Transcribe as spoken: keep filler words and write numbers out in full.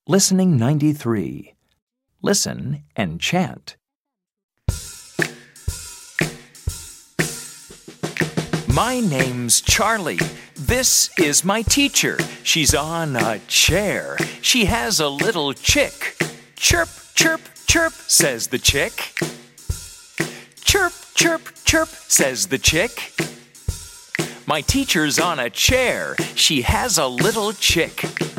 Listening ninety-three. Listen and chant. My name's Charlie. This is my teacher. She's on a chair. She has a little chick. Chirp, chirp, chirp, says the chick. Chirp, chirp, chirp, says the chick. My teacher's on a chair. She has a little chick.